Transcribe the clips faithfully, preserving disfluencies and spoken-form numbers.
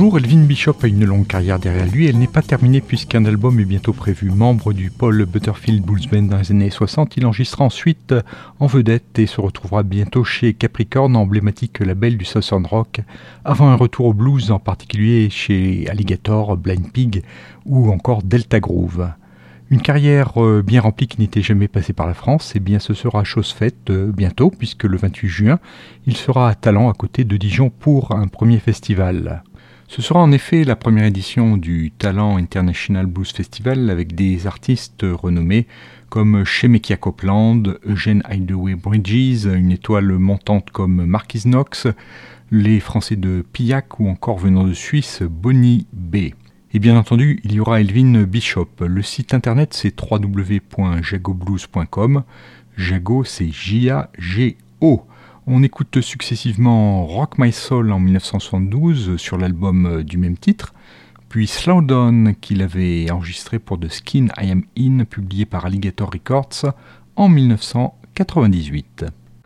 retour, Elvin Bishop a une longue carrière derrière lui. Elle n'est pas terminée puisqu'un album est bientôt prévu. Membre du Paul Butterfield Blues Band dans les années soixante, il enregistrera ensuite en vedette et se retrouvera bientôt chez Capricorn, emblématique label du Southern Rock, avant un retour au blues, en particulier chez Alligator, Blind Pig ou encore Delta Groove. Une carrière bien remplie qui n'était jamais passée par la France, et bien ce sera chose faite bientôt, puisque le vingt-huit juin, il sera à Talent à côté de Dijon pour un premier festival. Ce sera en effet la première édition du Talent International Blues Festival avec des artistes renommés comme Shemekia Copeland, Eugene Hideaway Bridges, une étoile montante comme Marquis Knox, les Français de Pillac ou encore venant de Suisse, Bonnie B. Et bien entendu, il y aura Elvin Bishop. Le site internet c'est w w w point jago blues point com. Jago c'est J A G O. On écoute successivement Rock My Soul en dix-neuf cent soixante-douze sur l'album du même titre, puis Slow Down qu'il avait enregistré pour The Skin I Am In, publié par Alligator Records en dix-neuf cent quatre-vingt-dix-huit.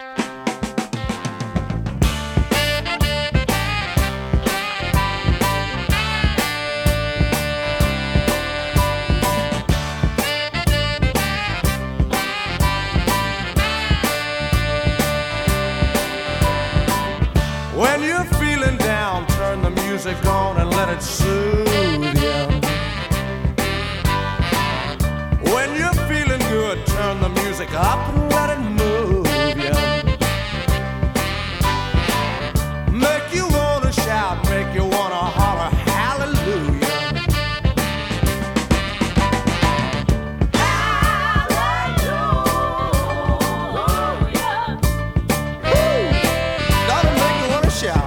Music on and let it soothe you. When you're feeling good, turn the music up and let it move you. Make you wanna shout, make you wanna holler hallelujah. Hallelujah. Woo! That'll make you wanna shout.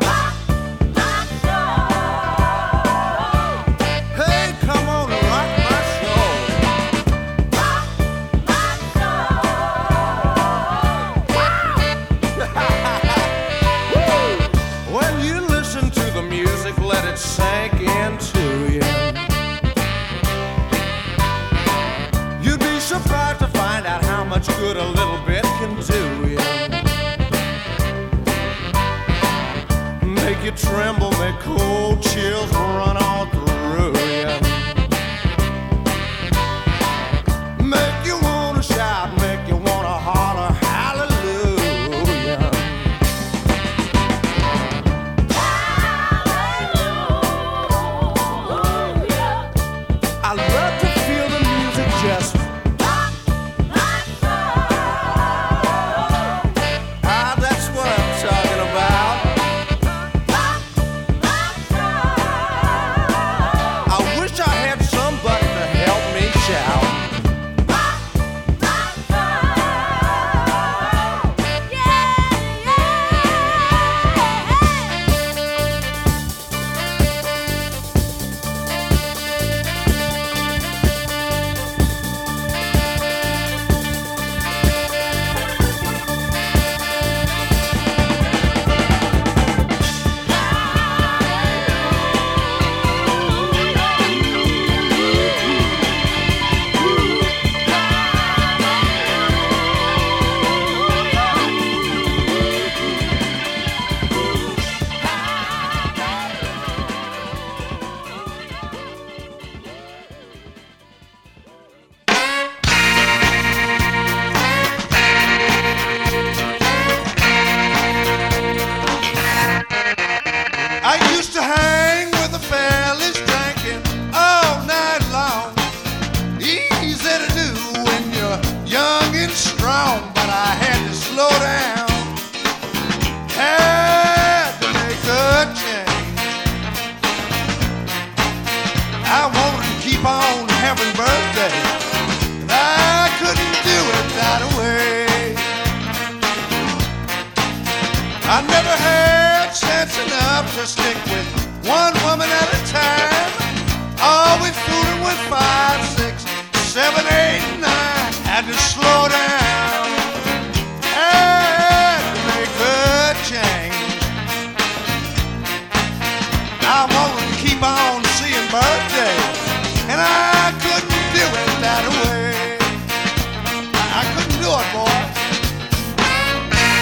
Sank into you. You'd be surprised to find out how much good a little bit can do you. Make you tremble, make cold chills run all through you. Make you wanna shout, make you wanna holler hallelujah.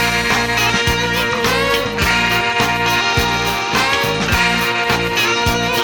Boy.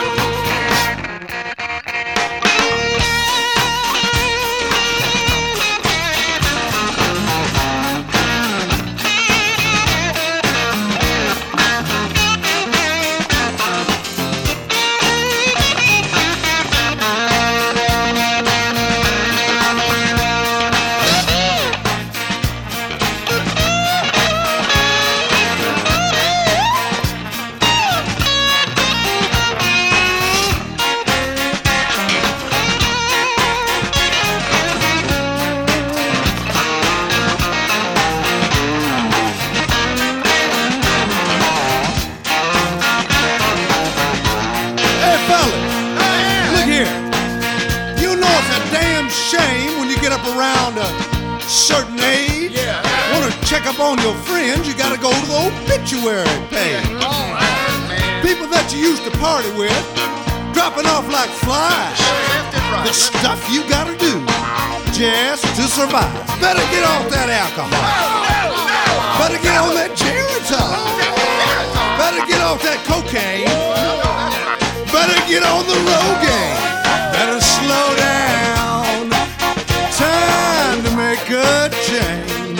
get up around a certain age, yeah. want to check up on your friends, you got to go to the obituary page. Yeah. Oh, people that you used to party with, dropping off like flies. Right. The stuff you got to do just to survive. Better get off that alcohol. Better get on that Geritol. Better get off that cocaine. Better get on the Rogaine. Better slow down. Time to make a change.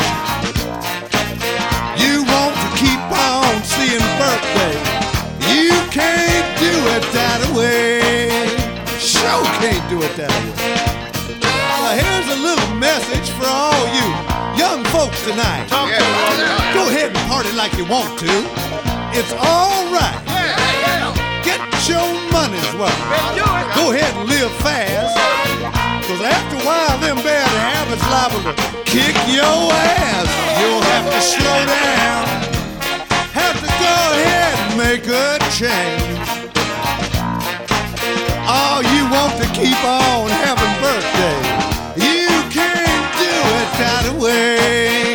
You want to keep on seeing birthdays. You can't do it that way. Sure can't do it that way. Now here's a little message for all you young folks tonight. Yeah. Go ahead and party like you want to. It's all right. Yeah. Get your money's worth. Go ahead and live fast. Cause after a while, them bad habits liable to kick your ass. You'll have to slow down. Have to go ahead and make a change. Oh, you want to keep on having birthdays. You can't do it that way.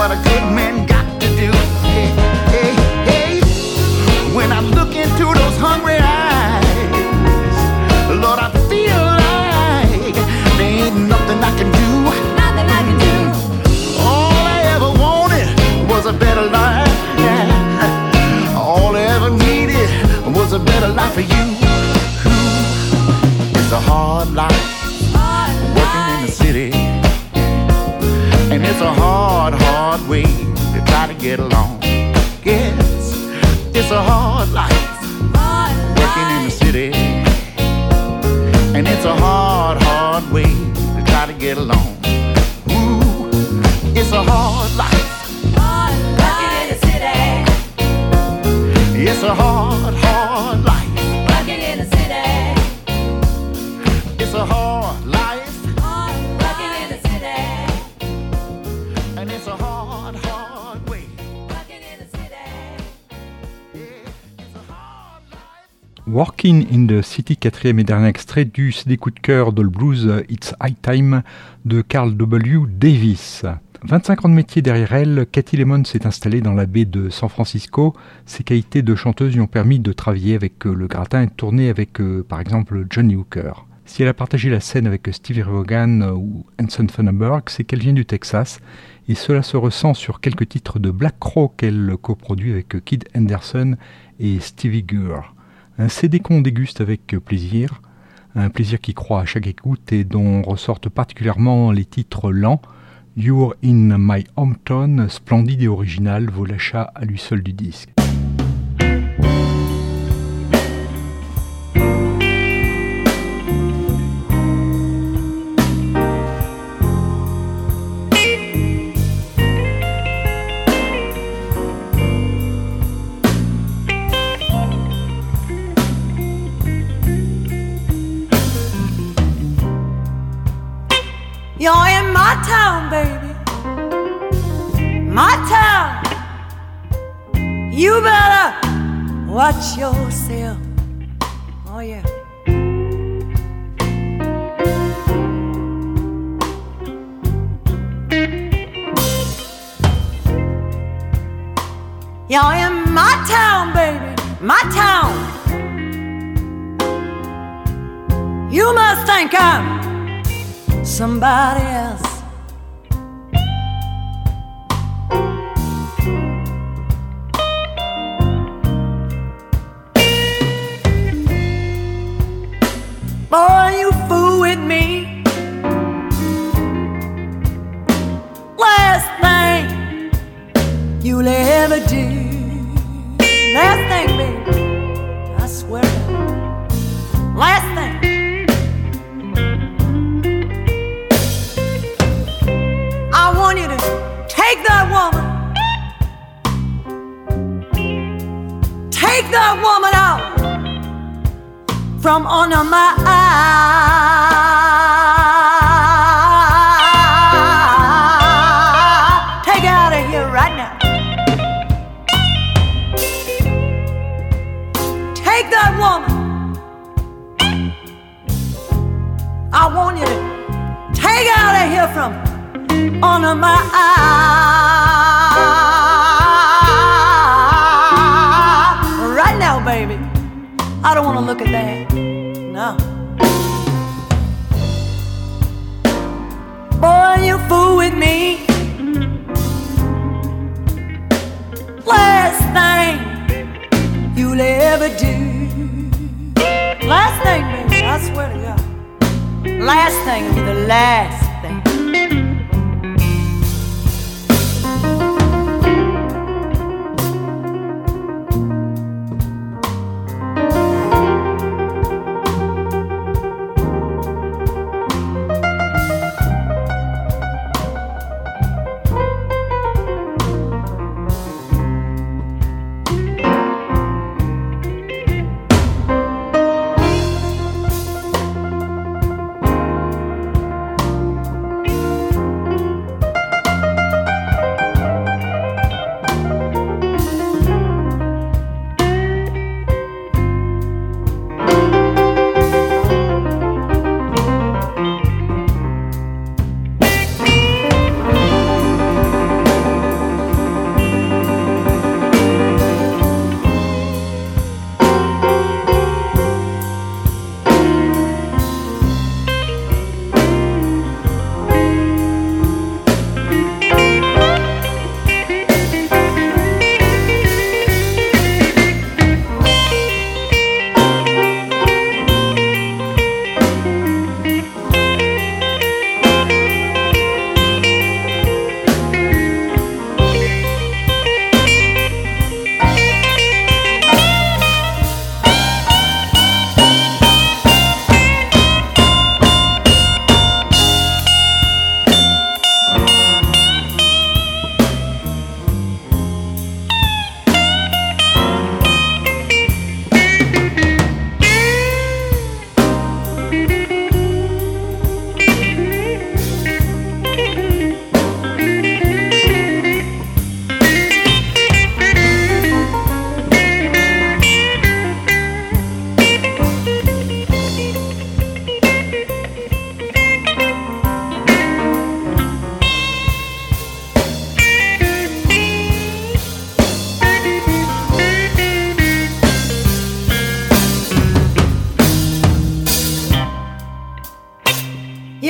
what a good man got to do. Hey, hey, hey. When I look into those hungry eyes, Lord, I feel like there ain't nothing I can do. Nothing I can do. All I ever wanted was a better life. Yeah. All I ever needed was a better life for you. It's a hard life, Hard working in the city, and it's a hard, hard way to try to get along. Yes, it's a hard life, hard working in the city, and it's a hard, hard way to try to get along. Ooh, it's a hard life, hard working in the city. it's a hard, hard life, Working in the city. it's a hard life, Hard working in the city. and it's a hard, hard way. Working in the city. Yeah, it's a hard life. Working in the City, quatrième et dernier extrait du C D coup de cœur de le blues It's High Time de Carl W. Davis. vingt-cinq ans de métier derrière elle, Cathy Lemon s'est installée dans la baie de San Francisco. Ses qualités de chanteuse lui ont permis de travailler avec le gratin et de tourner avec, euh, par exemple, Johnny Hooker. Si elle a partagé la scène avec Stevie Ray Vaughan ou Hanson Funderburg, c'est qu'elle vient du Texas, et cela se ressent sur quelques titres de Black Crow qu'elle coproduit avec Kid Henderson et Stevie Gurr. Un C D qu'on déguste avec plaisir, un plaisir qui croît à chaque écoute et dont ressortent particulièrement les titres lents. You're in my hometown, splendide et original, vaut l'achat à lui seul du disque. You're in my town, baby. My town. You better watch yourself. Oh, yeah. You're in my town, baby. My town. You must think I'm somebody else. Boy, you fool with me. Last thing you'll ever do. Last thing, baby, I swear. Last thing. I want you to take that woman, take that woman out from under my eye. Take her out of here right now. Take that woman. I want you to take her out of here from under my eye. Right now, baby. I don't want to look at that. No. Boy, you fool with me. Last thing you'll ever do. Last thing, baby, I swear to God. Last thing will be the last thing.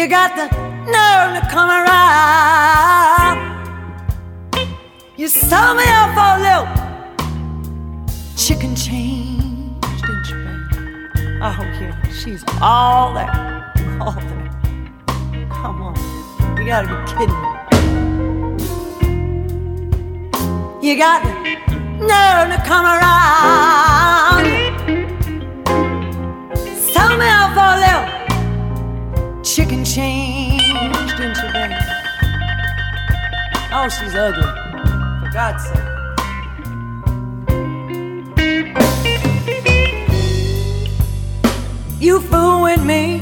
You got the nerve to come around. You saw me up for a little chicken change, didn't you, baby? Oh, yeah, she's all there, all there. Come on, you gotta be kidding me. You got the nerve to come around. Saw me up for a little chicken change, didn't you, baby? Oh, she's ugly, for God's sake. You fool with me.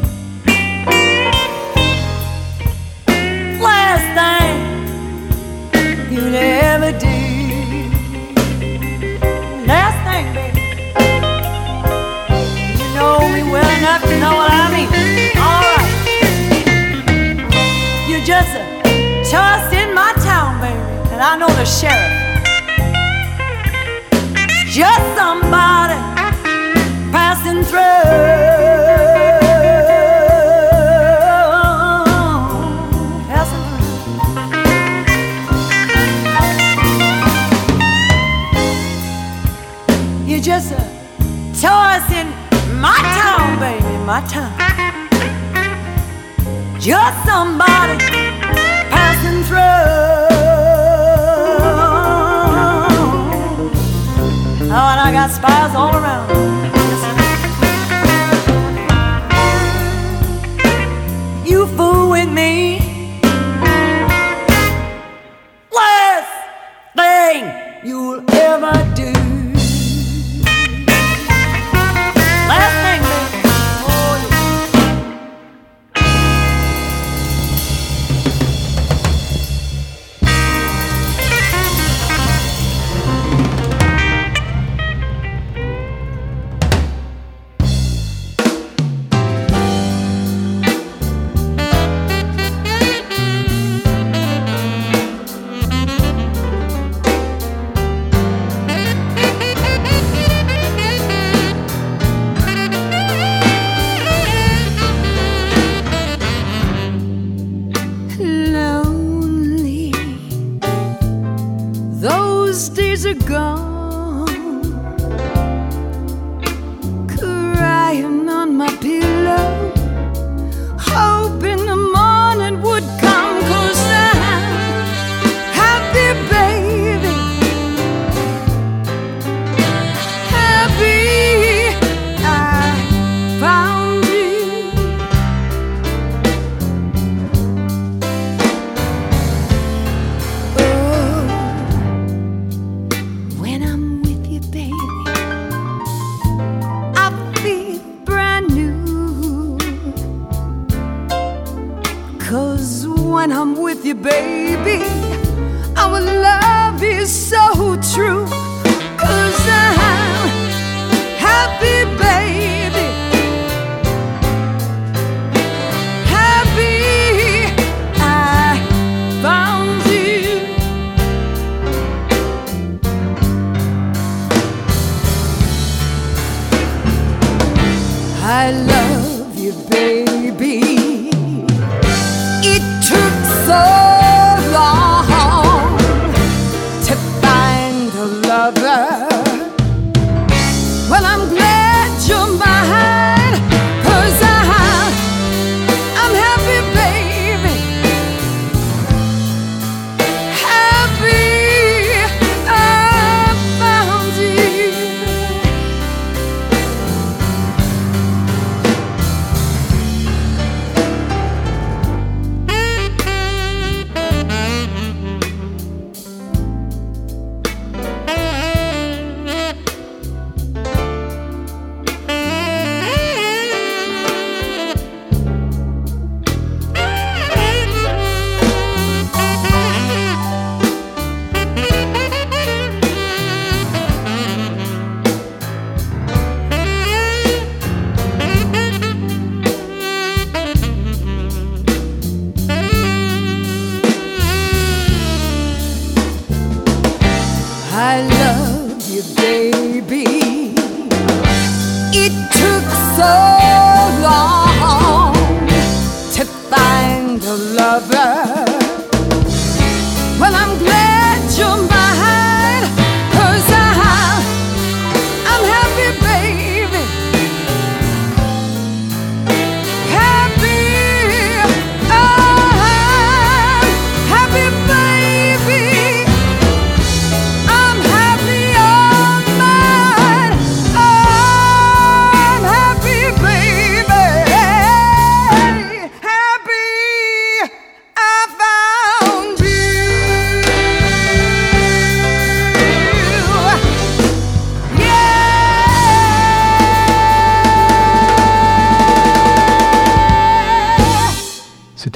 Last thing you'd ever do. Last thing, baby. You know me well enough to know what I mean. You're just a tourist in my town, baby, and I know the sheriff. Just somebody passing through. Passing through. You're just a tourist in my town, baby, my town. Just somebody passing through. Oh, and I got spies all around. You fool with me. Last thing you'll ever do. Last thing, baby. Oh, yeah.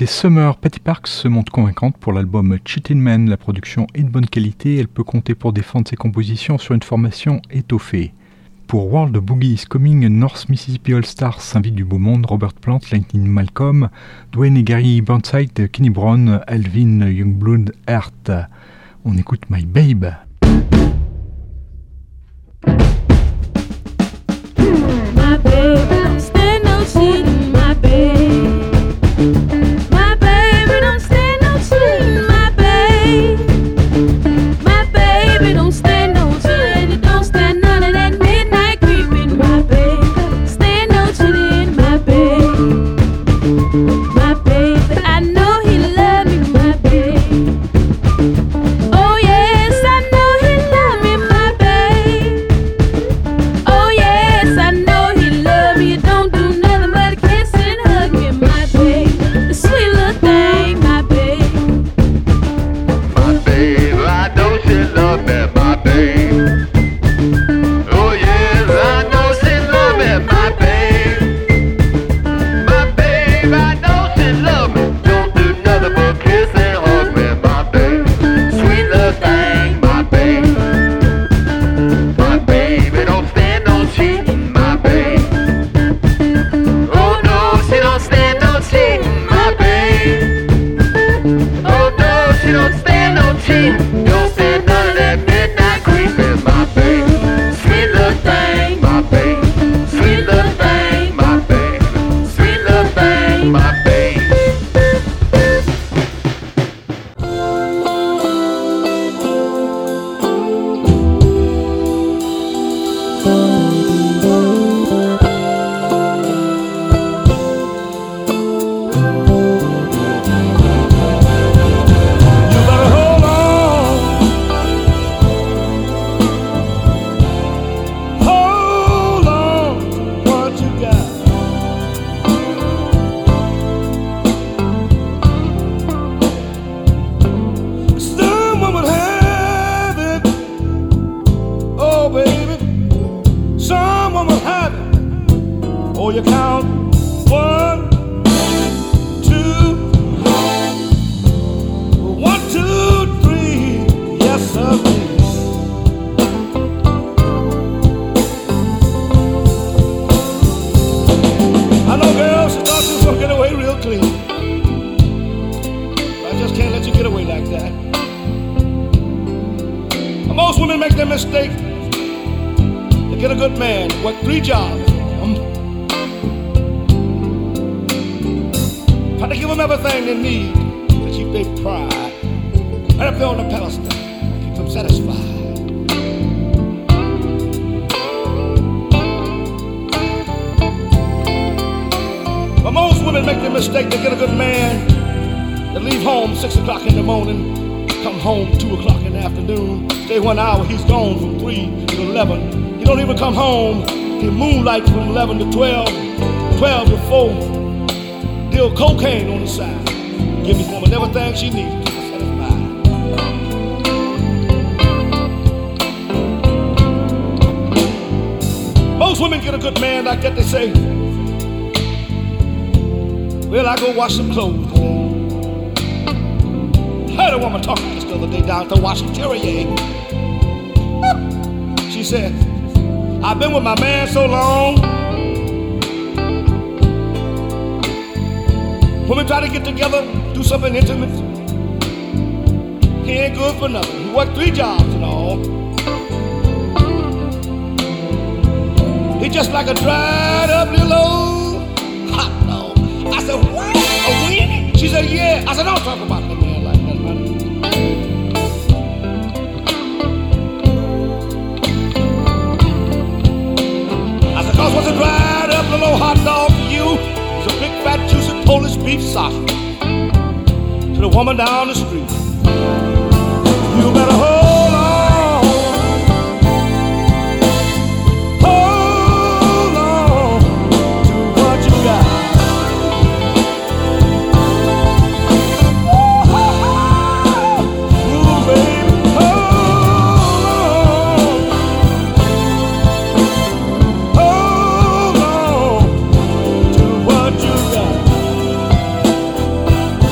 C'était Summer. Patty Parks se montre convaincante pour l'album Cheatin' Man. La production est de bonne qualité. Elle peut compter pour défendre ses compositions sur une formation étoffée. Pour World Boogie is Coming, North Mississippi All Stars s'invite du beau monde. Robert Plant, Lightning Malcolm, Dwayne et Gary Burnside, Kenny Brown, Alvin Youngblood, Hart. On écoute My Babe. My babe, don't stand no cheating, my babe. My baby don't stand no cheating, my babe. My baby don't stand no cheating, don't stand none of that midnight creeping, my babe. Stand no cheating, my babe. My baby, I know he love me, my babe. Oh yes, I know he love me, my babe. Oh yes, I know he love me. You don't do nothing but kiss and hug me, my babe. The sweet little thing, my babe. My babe, I know she love me, my babe. Oh yes, I know she love me, my babe. My babe, I know she love me. Don't do nothing but kiss and hug me, my babe. Sweet little thing, my babe. My baby don't stand no cheating, my babe. Oh no, she don't stand no cheating, my babe. Oh no, she don't stand no cheating. Don't stand none of that midnight creeping, my babe. Sweet little thing, my babe. Sweet little thing, my babe. Sweet little thing, my babe. You better hold on. Hold on to what you got. Someone would have it. Oh, baby. Someone would have it. Oh, you count one, two. One, two, three, yes, sir. I know, girls, she thought she was gonna get away real clean. I just can't let you get away like that. Most women make that mistake. They get a good man, work three jobs. Um, try to give them everything they need to keep their pride. Right up there on the pedestal, keep them satisfied. But most women make the mistake. They get a good man, they leave home six o'clock in the morning, come home two o'clock in the afternoon, stay one hour, he's gone from three to eleven. He don't even come home. He moonlights from eleven to twelve, twelve to four. Deal cocaine on the side. Give his woman everything she needs to keep her satisfied. Most women get a good man like that, they say, well, I go wash some clothes today. Heard a woman talking just the other day down at the Washington Terrier. She said, I've been with my man so long. When we try to get together, do something intimate, he ain't good for nothing. He worked three jobs and all. He just like a dried up little old hot dog. I said, what? A week? She said, yeah. I said, don't talk about that man like that, honey. I said, cause what's a dried up little old hot dog for you? It's a big fat juicy Polish beef sausage. To the woman down the street, you better hold on. Hold on to what you got. Ooh, baby, hold on. Hold on to what you got.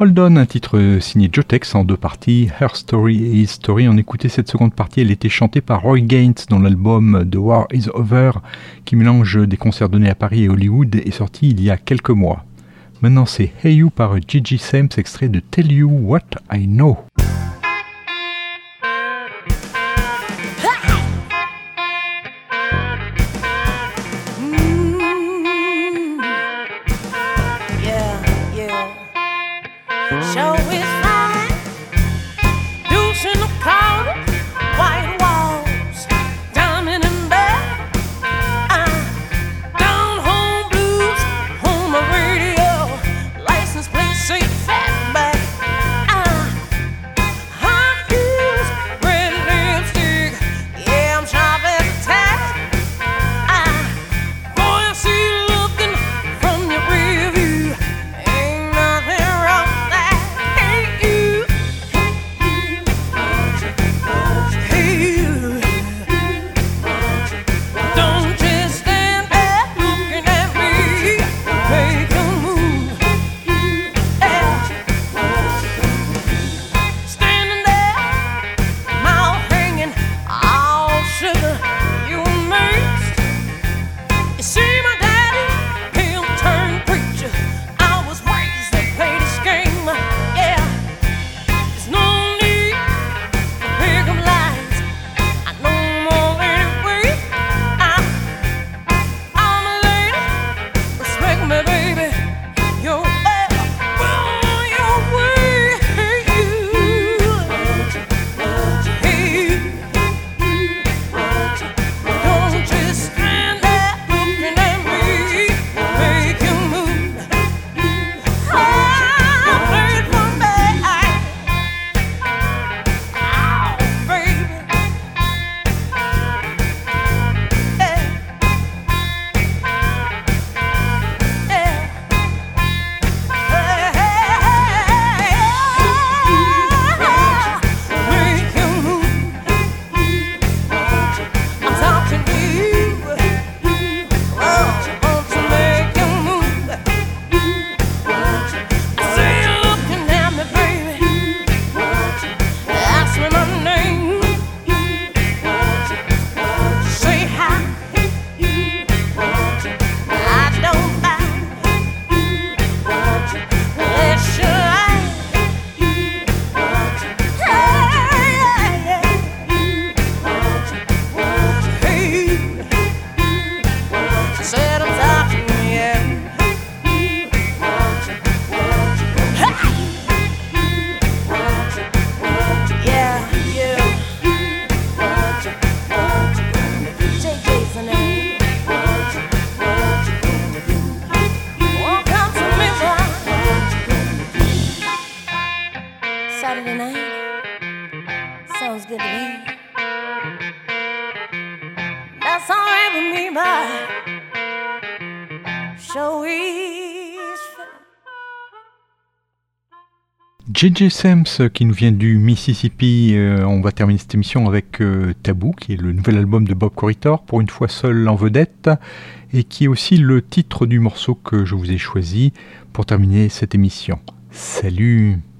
Hold On, un titre signé Joe Tex en deux parties, Her Story et His Story. On écoutait cette seconde partie, elle était chantée par Roy Gaines dans l'album The War Is Over, qui mélange des concerts donnés à Paris et Hollywood et sorti il y a quelques mois. Maintenant c'est Hey You par Gigi Sams, extrait de Tell You What I Know. Show is fine, deuce in the corner, white walls, diamond and bell, uh, down home blues, on my radio, license plate say fatback, uh, high heels, red lipstick, yeah I'm sharp as a tack, uh, boy I see you looking from your rear view, ain't nothing wrong. Saturday night sounds good to me. That's all right with me, but show is fun. J J Sams qui nous vient du Mississippi. Euh, on va terminer cette émission avec euh, Taboo, qui est le nouvel album de Bob Corritore, pour une fois seul en vedette, et qui est aussi le titre du morceau que je vous ai choisi pour terminer cette émission. Salut!